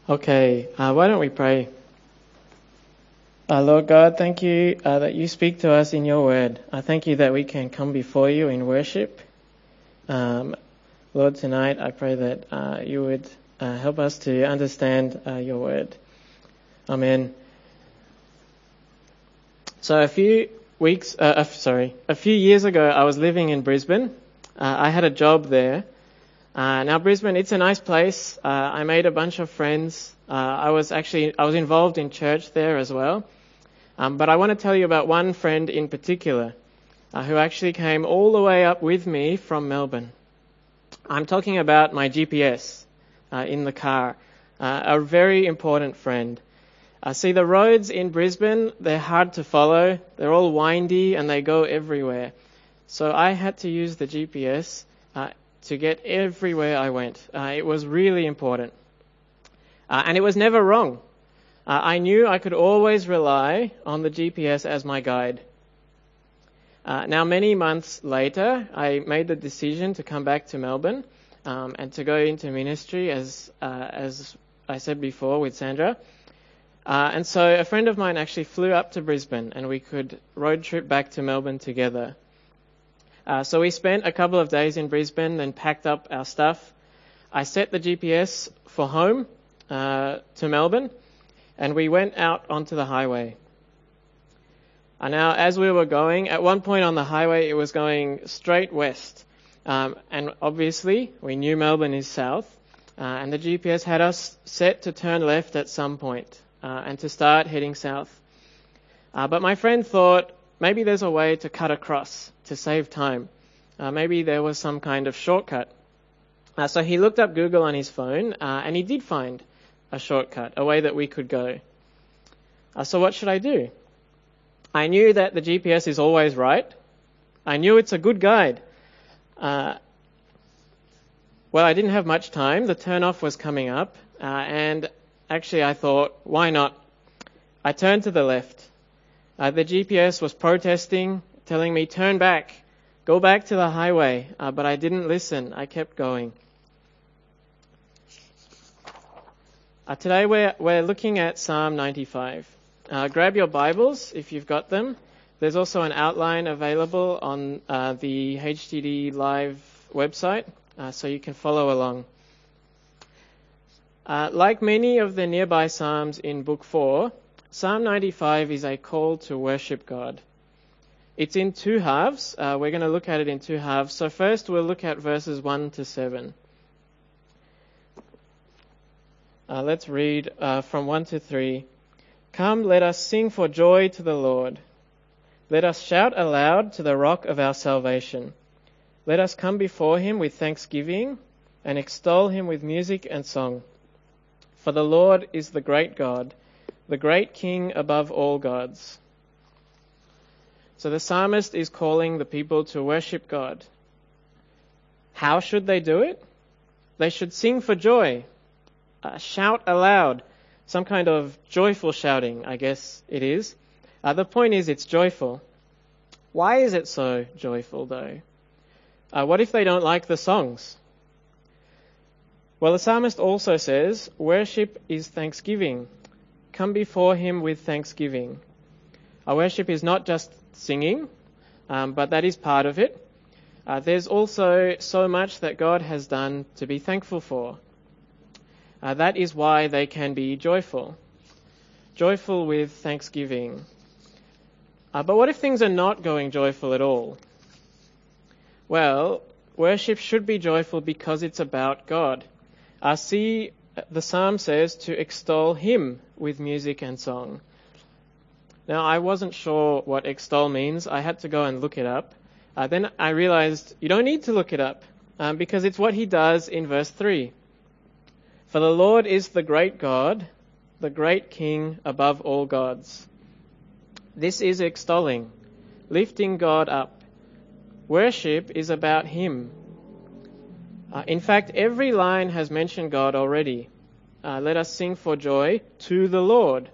Okay, why don't we pray? Lord God, thank you that you speak to us in your word. I thank you that we can come before you in worship. Lord, tonight I pray that you would help us to understand your word. Amen. So a few years ago, I was living in Brisbane. I had a job there. Now Brisbane, it's a nice place. I made a bunch of friends. I was involved in church there as well. But I want to tell you about one friend in particular, who actually came all the way up with me from Melbourne. I'm talking about my GPS in the car, a very important friend. See, the roads in Brisbane, they're hard to follow. They're all windy and they go everywhere. So I had to use the GPS to get everywhere I went. It was really important. And it was never wrong. I knew I could always rely on the GPS as my guide. Now, many months later, I made the decision to come back to Melbourne and to go into ministry, as I said before, with Sandra. And so a friend of mine actually flew up to Brisbane and we could road trip back to Melbourne together. So we spent a couple of days in Brisbane, then packed up our stuff. I set the GPS for home to Melbourne, and we went out onto the highway. Now, as we were going, at one point on the highway, it was going straight west. And obviously, we knew Melbourne is south, and the GPS had us set to turn left at some point and to start heading south. But my friend thought maybe there's a way to cut across to save time. Maybe there was some kind of shortcut. So he looked up Google on his phone, and he did find a shortcut, a way that we could go. So what should I do? I knew that the GPS is always right. I knew it's a good guide. Well, I didn't have much time. The turn-off was coming up, and actually I thought, why not? I turned to the left. The GPS was protesting, telling me, turn back, go back to the highway, but I didn't listen. I kept going. Today we're looking at Psalm 95. Grab your Bibles if you've got them. There's also an outline available on the HTD Live website, so you can follow along. Like many of the nearby Psalms in Book 4, Psalm 95 is a call to worship God. It's in two halves. We're going to look at it in two halves. So first we'll look at verses 1 to 7. Let's read from 1 to 3. Come, let us sing for joy to the Lord. Let us shout aloud to the rock of our salvation. Let us come before him with thanksgiving and extol him with music and song. For the Lord is the great God, the great King above all gods. So the psalmist is calling the people to worship God. How should they do it? They should sing for joy. Shout aloud, some kind of joyful shouting, I guess it is. The point is it's joyful. Why is it so joyful though? What if they don't like the songs? Well, the psalmist also says, worship is thanksgiving. Come before him with thanksgiving. Our worship is not just singing, but that is part of it. There's also so much that God has done to be thankful for. That is why they can be joyful. Joyful with thanksgiving. But what if things are not going joyful at all? Well, worship should be joyful because it's about God. See, the psalm says to extol him with music and song. Now, I wasn't sure what extol means. I had to go and look it up. Then I realized you don't need to look it up because it's what he does in verse 3. For the Lord is the great God, the great King above all gods. This is extolling, lifting God up. Worship is about him. In fact, every line has mentioned God already. Let us sing for joy to the Lord.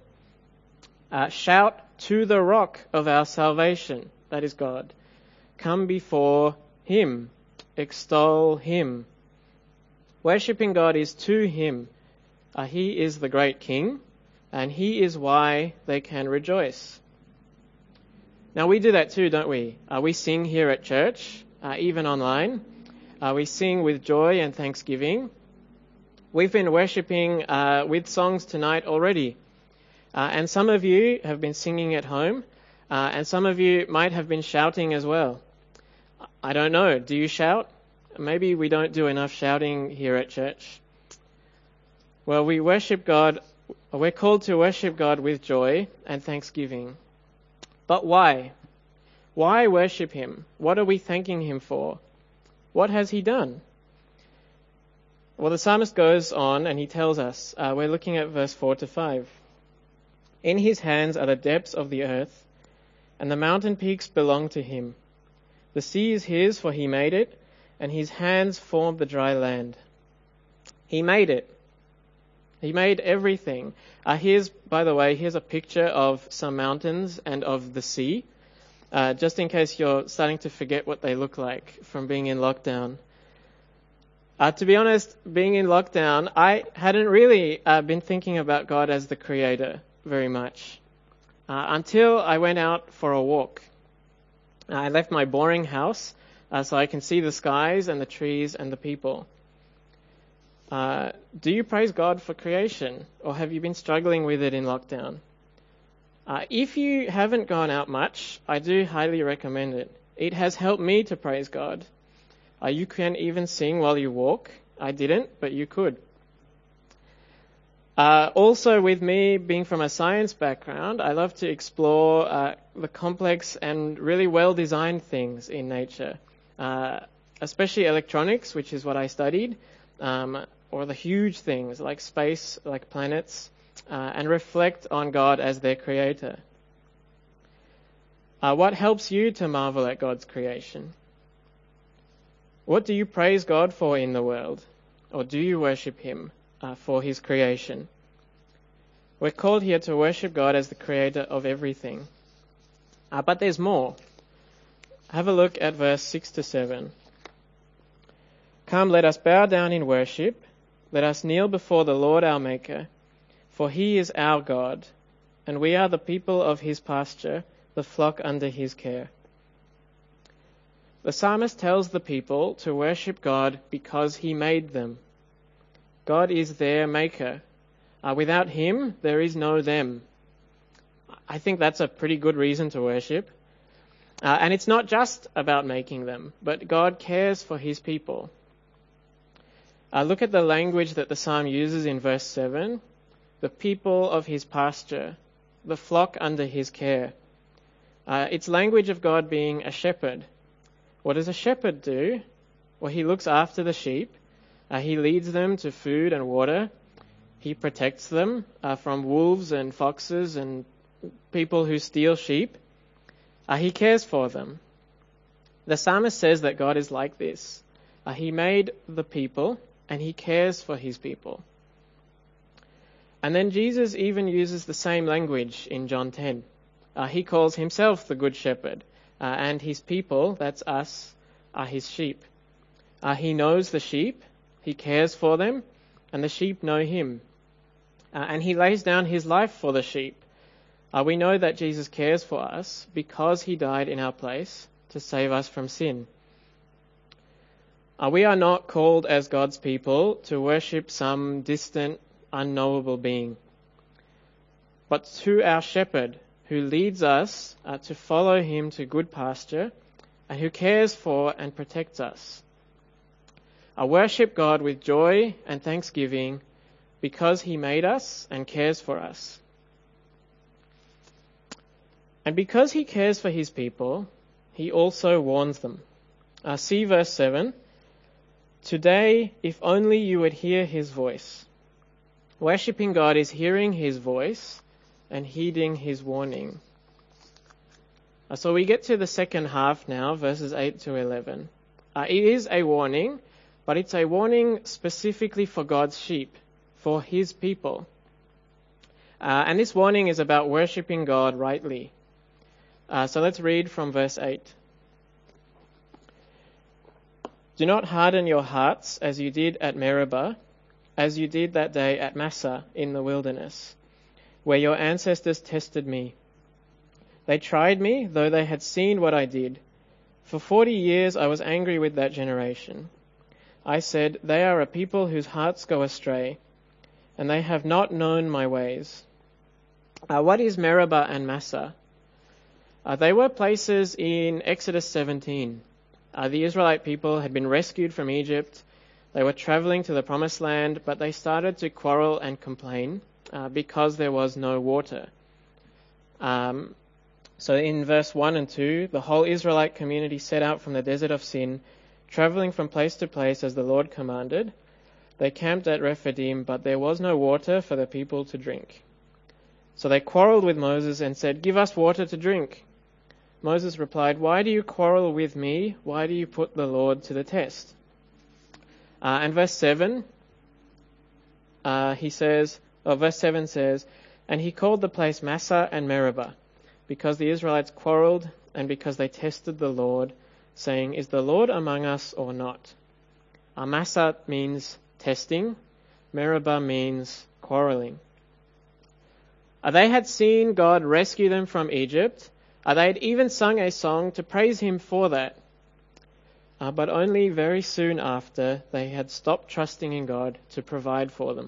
Shout to the rock of our salvation, that is God. Come before him, extol him. Worshipping God is to him. He is the great King, and He is why they can rejoice. Now we do that too, don't we? We sing here at church, even online. We sing with joy and thanksgiving. We've been worshipping with songs tonight already. And some of you have been singing at home, and some of you might have been shouting as well. I don't know. Do you shout? Maybe we don't do enough shouting here at church. Well, we worship God. We're called to worship God with joy and thanksgiving. But why? Why worship Him? What are we thanking Him for? What has He done? Well, the psalmist goes on and he tells us, we're looking at verse 4 to 5. In His hands are the depths of the earth, and the mountain peaks belong to Him. The sea is His, for He made it, and His hands formed the dry land. He made it. He made everything. By the way, here's a picture of some mountains and of the sea, just in case you're starting to forget what they look like from being in lockdown. To be honest, being in lockdown, I hadn't really been thinking about God as the creator very much until I went out for a walk. I left my boring house so I can see the skies and the trees and the people. Do you praise God for creation, or have you been struggling with it in lockdown? If you haven't gone out much, I do highly recommend it. It has helped me to praise God. You can even sing while you walk. I didn't, but you could. Also, with me being from a science background, I love to explore the complex and really well-designed things in nature, especially electronics, which is what I studied, or the huge things like space, like planets, and reflect on God as their creator. What helps you to marvel at God's creation? What do you praise God for in the world? Or do you worship Him for His creation? We're called here to worship God as the creator of everything. But there's more. Have a look at verse 6 to 7. Come, let us bow down in worship. Let us kneel before the Lord our Maker. For He is our God, and we are the people of His pasture, the flock under His care. The psalmist tells the people to worship God because He made them. God is their maker. Without Him, there is no them. I think that's a pretty good reason to worship. And it's not just about making them, but God cares for His people. Look at the language that the psalm uses in verse 7. The people of His pasture, the flock under His care. It's language of God being a shepherd. What does a shepherd do? Well, he looks after the sheep. He leads them to food and water. He protects them from wolves and foxes and people who steal sheep. He cares for them. The psalmist says that God is like this. He made the people and He cares for His people. And then Jesus even uses the same language in John 10. He calls Himself the Good Shepherd. And His people, that's us, are His sheep. He knows the sheep, He cares for them, and the sheep know Him. And He lays down His life for the sheep. We know that Jesus cares for us because He died in our place to save us from sin. We are not called as God's people to worship some distant, unknowable being, but to our shepherd, who leads us to follow Him to good pasture, and who cares for and protects us. Worship God with joy and thanksgiving because He made us and cares for us. And because He cares for His people, He also warns them. See verse 7. Today, if only you would hear His voice. Worshipping God is hearing His voice and heeding His warning. So we get to the second half now, verses 8 to 11. It is a warning, but it's a warning specifically for God's sheep, for His people. And this warning is about worshipping God rightly. So let's read from verse 8. Do not harden your hearts as you did at Meribah, as you did that day at Massah in the wilderness, where your ancestors tested me. They tried me, though they had seen what I did. For 40 years I was angry with that generation. I said, they are a people whose hearts go astray, and they have not known my ways. What is Meribah and Massah? They were places in Exodus 17. The Israelite people had been rescued from Egypt. They were traveling to the promised land, but they started to quarrel and complain because there was no water. So in verse 1 and 2, the whole Israelite community set out from the desert of Sin, traveling from place to place as the Lord commanded. They camped at Rephidim, but there was no water for the people to drink. So they quarreled with Moses and said, give us water to drink. Moses replied, why do you quarrel with me? Why do you put the Lord to the test? And verse 7 says, and he called the place Massah and Meribah, because the Israelites quarreled and because they tested the Lord, saying, is the Lord among us or not? Massah means testing. Meribah means quarreling. They had seen God rescue them from Egypt. They had even sung a song to praise him for that. But only very soon after, they had stopped trusting in God to provide for them.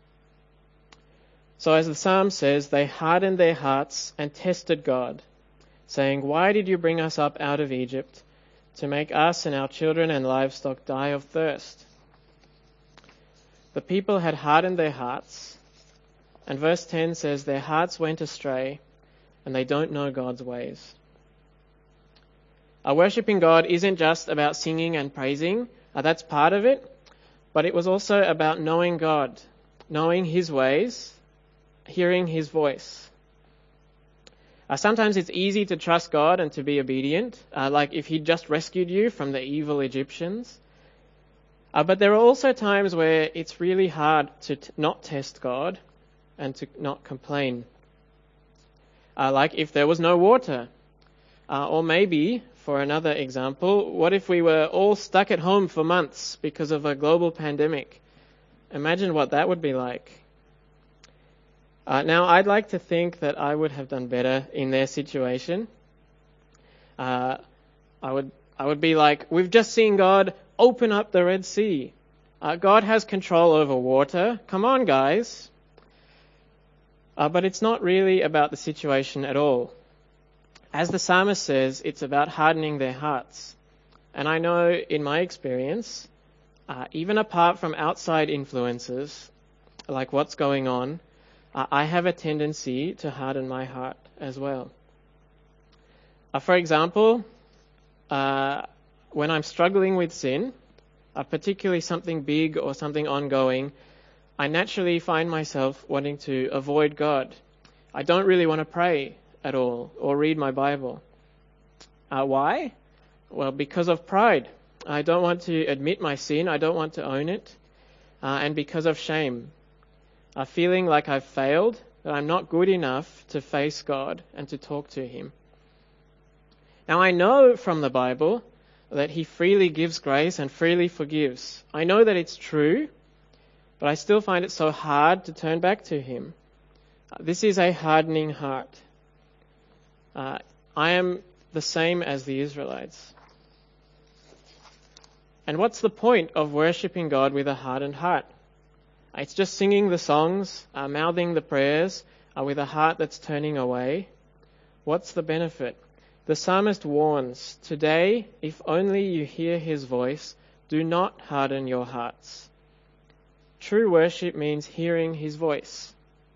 So as the psalm says, they hardened their hearts and tested God, saying, why did you bring us up out of Egypt to make us and our children and livestock die of thirst? The people had hardened their hearts, and verse 10 says their hearts went astray and they don't know God's ways. Worshipping God isn't just about singing and praising. That's part of it. But it was also about knowing God, knowing his ways, hearing his voice. Sometimes it's easy to trust God and to be obedient, like if he just rescued you from the evil Egyptians. But there are also times where it's really hard to not test God and to not complain. Like if there was no water. Or maybe, for another example, what if we were all stuck at home for months because of a global pandemic? Imagine what that would be like. Now, I'd like to think that I would have done better in their situation. I would be like, we've just seen God open up the Red Sea. God has control over water. Come on, guys. But it's not really about the situation at all. As the psalmist says, it's about hardening their hearts. And I know in my experience, even apart from outside influences, like what's going on, I have a tendency to harden my heart as well. For example, when I'm struggling with sin, particularly something big or something ongoing, I naturally find myself wanting to avoid God. I don't really want to pray at all or read my Bible. Why? Well, because of pride. I don't want to admit my sin. I don't want to own it. And because of shame. Feeling like I've failed, that I'm not good enough to face God and to talk to him. Now, I know from the Bible that he freely gives grace and freely forgives. I know that it's true, but I still find it so hard to turn back to him. This is a hardening heart. I am the same as the Israelites. And what's the point of worshipping God with a hardened heart? It's just singing the songs, mouthing the prayers with a heart that's turning away. What's the benefit? The psalmist warns, today, if only you hear his voice, do not harden your hearts. True worship means hearing his voice.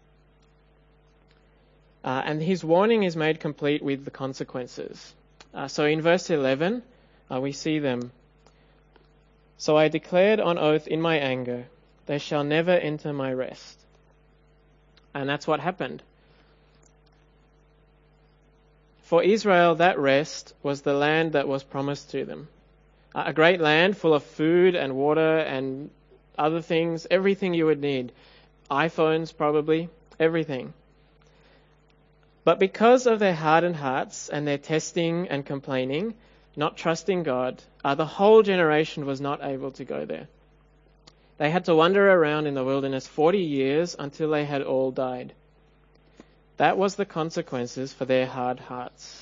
And his warning is made complete with the consequences. So in verse 11, we see them. So I declared on oath in my anger, they shall never enter my rest. And that's what happened. For Israel, that rest was the land that was promised to them. A great land full of food and water and other things, everything you would need. iPhones probably, everything. But because of their hardened hearts and their testing and complaining, not trusting God, the whole generation was not able to go there. They had to wander around in the wilderness 40 years until they had all died. That was the consequences for their hard hearts.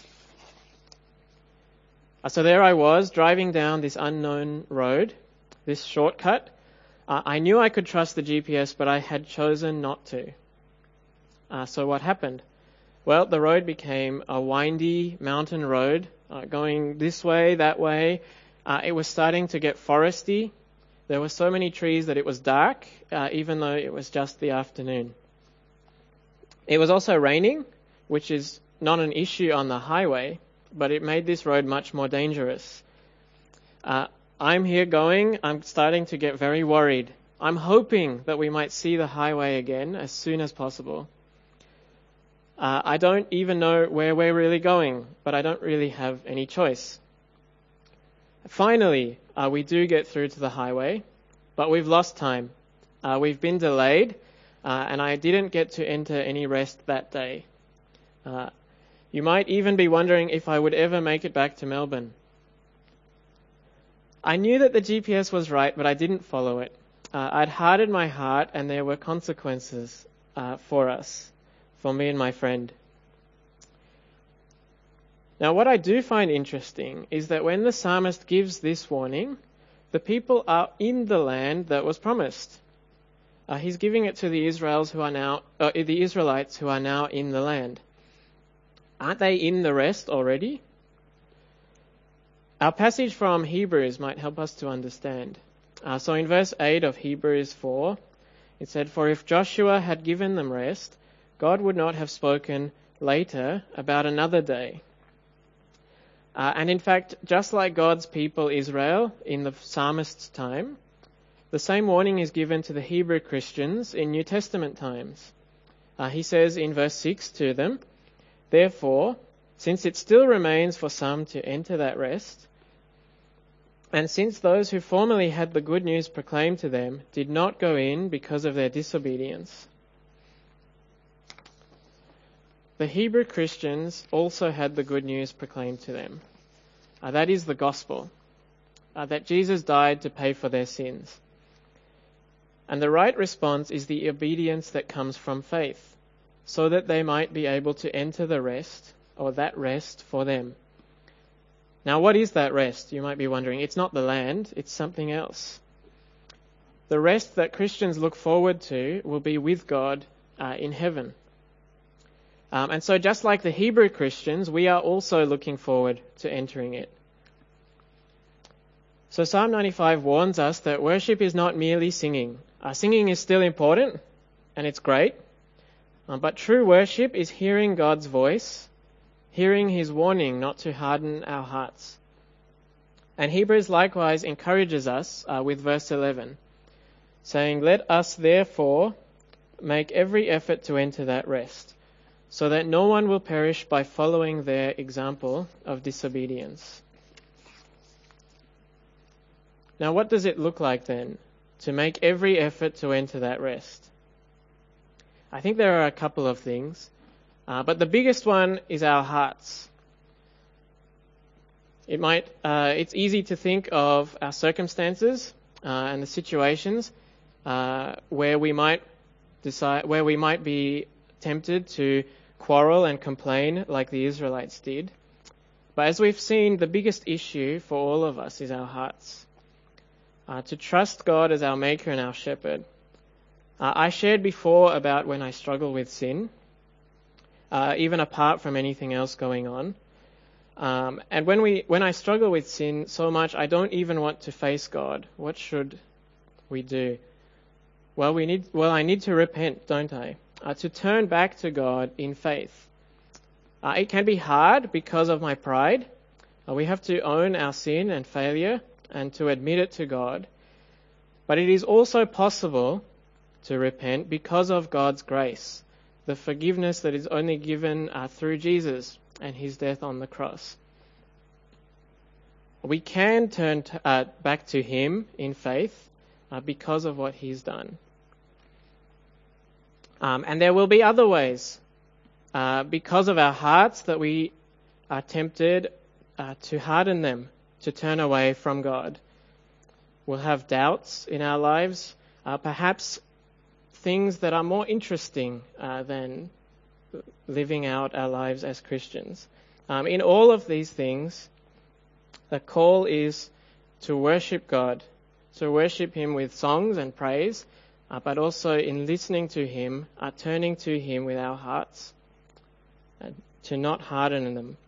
So there I was, driving down this unknown road, this shortcut. I knew I could trust the GPS, but I had chosen not to. So what happened? Well, the road became a windy mountain road, going this way, that way. It was starting to get foresty. There were so many trees that it was dark, even though it was just the afternoon. It was also raining, which is not an issue on the highway, but it made this road much more dangerous. I'm here going, I'm starting to get very worried. I'm hoping that we might see the highway again as soon as possible. I don't even know where we're really going, but I don't really have any choice. Finally, we do get through to the highway, but we've lost time. We've been delayed, and I didn't get to enter any rest that day. You might even be wondering if I would ever make it back to Melbourne. I knew that the GPS was right, but I didn't follow it. I'd hardened my heart, and there were consequences for us, for me and my friend. Now, what I do find interesting is that when the psalmist gives this warning, the people are in the land that was promised. He's giving it to the Israelites who are now in the land. Aren't they in the rest already? Our passage from Hebrews might help us to understand. So in verse 8 of Hebrews 4, it said, "For if Joshua had given them rest, God would not have spoken later about another day." And in fact, just like God's people Israel in the psalmist's time, the same warning is given to the Hebrew Christians in New Testament times. He says in verse 6 to them, "Therefore, since it still remains for some to enter that rest, and since those who formerly had the good news proclaimed to them did not go in because of their disobedience." The Hebrew Christians also had the good news proclaimed to them. That is the gospel, that Jesus died to pay for their sins. And the right response is the obedience that comes from faith, so that they might be able to enter the rest, or that rest for them. Now, what is that rest? You might be wondering. It's not the land, it's something else. The rest that Christians look forward to will be with God in heaven. And so just like the Hebrew Christians, we are also looking forward to entering it. So Psalm 95 warns us that worship is not merely singing. Singing is still important, and it's great. But true worship is hearing God's voice, hearing his warning not to harden our hearts. And Hebrews likewise encourages us with verse 11, saying, "Let us therefore make every effort to enter that rest, so that no one will perish by following their example of disobedience." Now, what does it look like then to make every effort to enter that rest? I think there are a couple of things, but the biggest one is our hearts. It's easy to think of our circumstances and the situations where we might be tempted to quarrel and complain like the Israelites did. But as we've seen, the biggest issue for all of us is our hearts. To trust God as our maker and our shepherd. I shared before about when I struggle with sin, even apart from anything else going on. And when I struggle with sin so much, I don't even want to face God. What should we do? Well, I need to repent, don't I? To turn back to God in faith. It can be hard because of my pride. We have to own our sin and failure and to admit it to God. But it is also possible to repent because of God's grace, the forgiveness that is only given through Jesus and his death on the cross. We can turn back to him in faith because of what he's done. And there will be other ways because of our hearts that we are tempted to harden them, to turn away from God. We'll have doubts in our lives. perhaps things that are more interesting than living out our lives as Christians. In all of these things, the call is to worship God, to worship Him with songs and praise, but also in listening to Him, turning to Him with our hearts, to not harden them.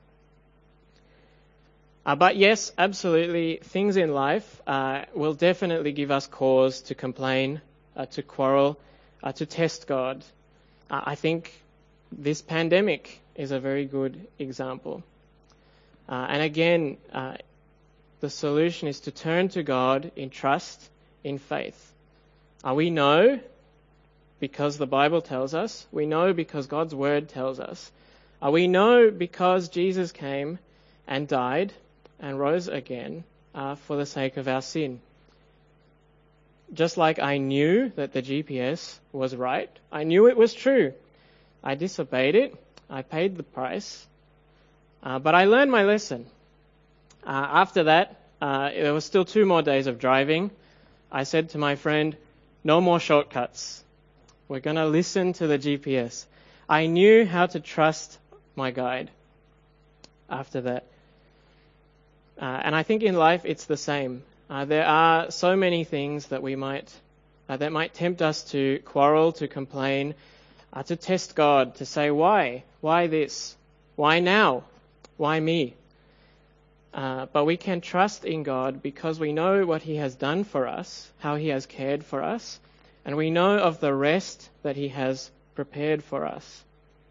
But yes, absolutely, things in life will definitely give us cause to complain, to quarrel, to test God. I think this pandemic is a very good example. And again, the solution is to turn to God in trust, in faith. We know because the Bible tells us. We know because God's Word tells us. We know because Jesus came and died and rose again for the sake of our sin. Just like I knew that the GPS was right, I knew it was true. I disobeyed it. I paid the price. But I learned my lesson. After that, there were still 2 more days of driving. I said to my friend, no more shortcuts. We're going to listen to the GPS. I knew how to trust my guide after that. And I think in life it's the same. There are so many things that that might tempt us to quarrel, to complain, to test God, to say, why? Why this? Why now? Why me? But we can trust in God because we know what He has done for us, how He has cared for us, and we know of the rest that He has prepared for us.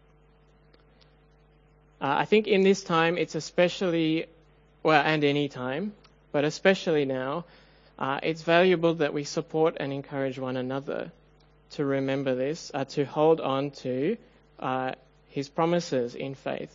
I think in this time it's especially, and any time, but especially now, it's valuable that we support and encourage one another to remember this, to hold on to His promises in faith.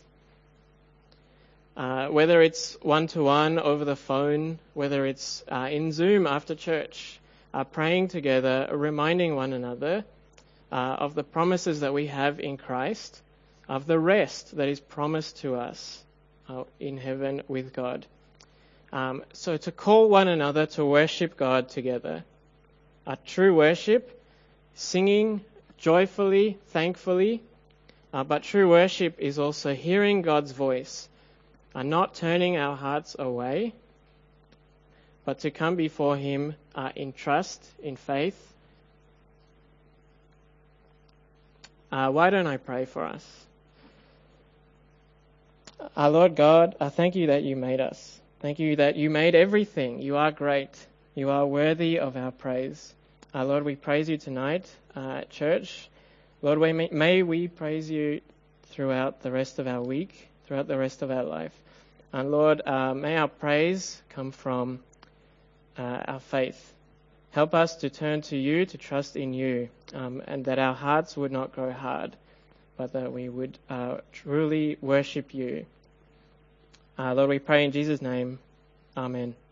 Whether it's one-to-one over the phone, whether it's in Zoom after church, praying together, reminding one another of the promises that we have in Christ, of the rest that is promised to us in heaven with God. So to call one another to worship God together. True worship, singing joyfully, thankfully, but true worship is also hearing God's voice, not turning our hearts away, but to come before Him in trust, in faith. Why don't I pray for us? Lord God, I thank You that You made us. Thank You that You made everything. You are great. You are worthy of our praise. Lord, we praise You tonight at church. Lord, may we praise You throughout the rest of our week, throughout the rest of our life. And Lord, may our praise come from our faith. Help us to turn to You, to trust in You, and that our hearts would not grow hard, but that we would truly worship You. Lord, we pray in Jesus' name. Amen.